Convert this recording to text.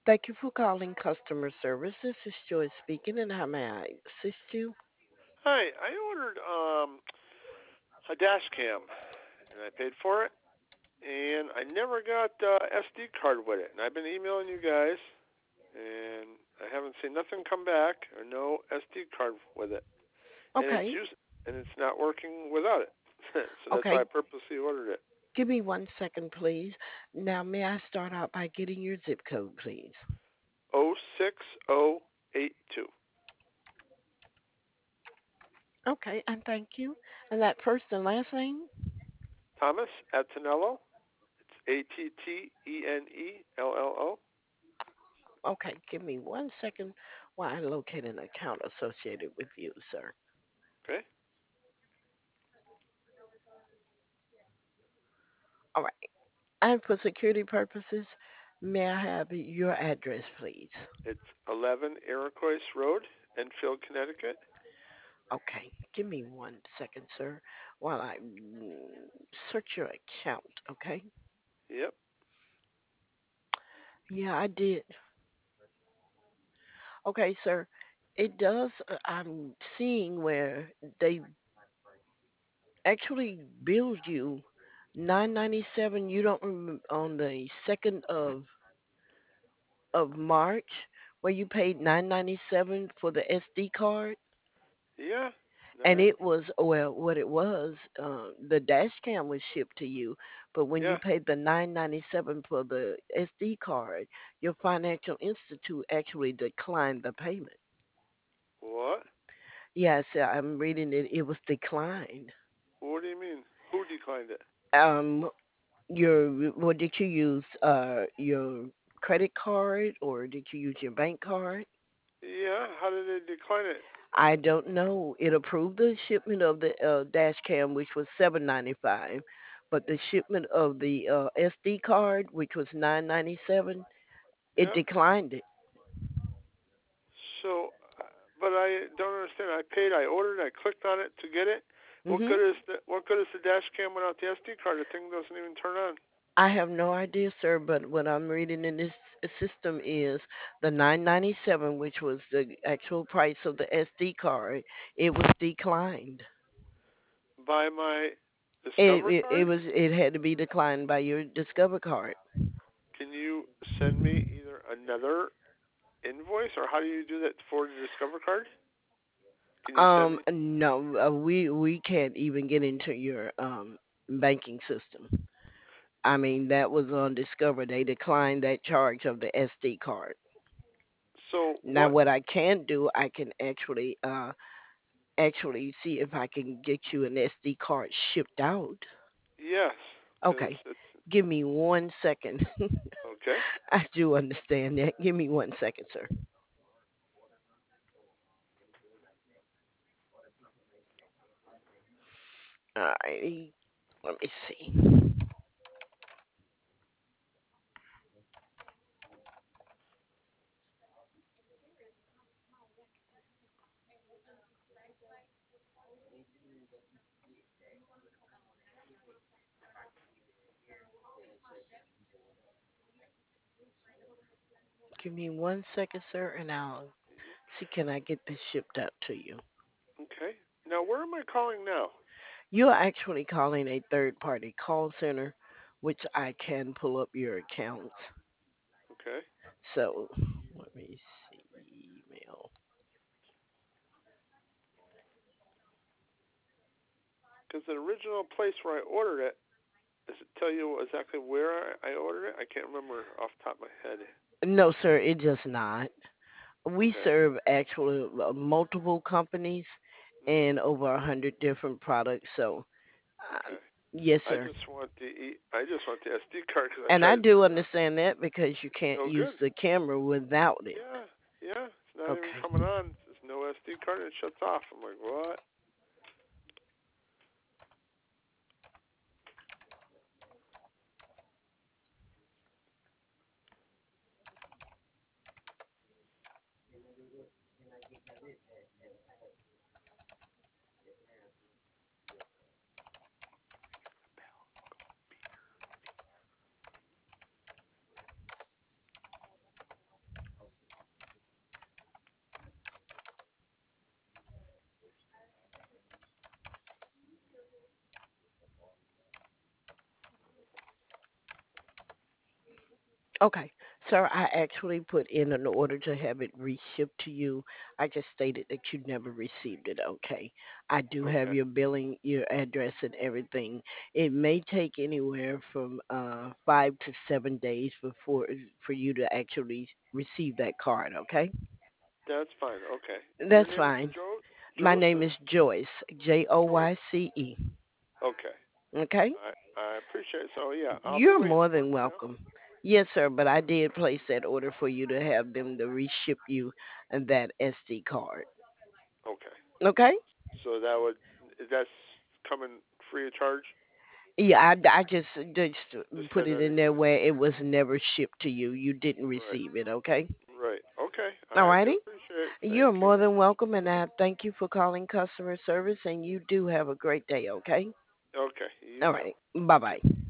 Thank you for calling customer service. This is Joy speaking, and how may I assist you? Hi, I ordered a dash cam and I paid for it, and I never got SD card with it. And I've been emailing you guys, and I haven't seen nothing come back or no SD card with it. And Okay, it's not working without it. So that's why okay. I purposely ordered it. Give me 1 second, please. Now, may I start out by getting your zip code, please? 06082. Okay, and thank you. And that first and last name? Thomas Attanello. It's Attenello. Okay, give me 1 second while I locate an account associated with you, sir. Okay. All right. And for security purposes, may I have your address, please? It's 11 Iroquois Road, Enfield, Connecticut. Okay, give me 1 second, sir, while I search your account, okay? Yep. Yeah, I did. Okay, sir. It does. I'm seeing where they actually billed you 997. You don't remember on the 2nd of March, where you paid 997 for the SD card, Yeah. and Nine. it was, well, what it was. The dash cam was shipped to you, but when you Yeah. paid the 997 for the SD card, your financial institute actually declined the payment. What? Yes, I'm reading it. It was declined. What do you mean? Who declined it? Um, your what did you use? Your credit card or did you use your bank card? Yeah. How did they decline it? I don't know. It approved the shipment of the dash cam, which was 795, but the shipment of the SD card, which was 997, it Yeah. declined it. So, but I don't understand. I paid. I ordered. I clicked on it to get it. Mhm. What good is the dash cam without the SD card? The thing doesn't even turn on. I have no idea, sir, but what I'm reading in this system is the 997, which was the actual price of the SD card. It was declined. By my It, Discover it it card? was it had to be declined by your Discover card. Can you send me either another invoice or how do you do that for the Discover card? Can you send me? No, we can't even get into your banking system. I mean, that was on Discover. They declined that charge of the SD card. So Now, what? what I can do, I can actually see if I can get you an SD card shipped out. Yes, because Okay, it's give me 1 second. okay. I do understand that. Give me 1 second, sir. All right, let me see. Give me 1 second, sir, and I'll see can I get this shipped out to you. Okay. Now where am I calling now? You're actually calling a third party call center, which I can pull up your accounts. Okay. So let me see. Email. Because the original place where I ordered it, does it tell you exactly where I ordered it? I can't remember off the top of my head. No, sir, it does not. We Okay. serve actually multiple companies Mhm. and over 100 different products. So, Okay. yes, sir. I just want the SD card because I And I tried to do turn it on. understand that because you can't No use good. the camera without it. Yeah. Yeah. It's not even coming Okay. on. It says no SD card and it shuts off. I'm like, what? Okay. Sir, I actually put in an order to have it reshipped to you. I just stated that you never received it. Okay. I do have Okay. your billing, your address, and everything. It may take anywhere from 5 to 7 days before for you to actually receive that card. Okay. That's fine. Okay. And your That's name is fine. My name Joseph? is Joyce, Joyce. Joyce. Okay. Okay. I appreciate it. So yeah, I'll be You're waiting more for than it now. welcome. Yes, sir, but I did place that order for you to have them to reship you that SD card. Okay. Okay? So that's coming free of charge? Yeah, I just Just put send it an in there email. where it was never shipped to you. You didn't Right. receive it, okay? Right. Okay. I do Alrighty? appreciate it. You're Thank you. more than welcome, and I thank you for calling customer service, and you do have a great day, okay? Okay. You All too. right. Bye-bye.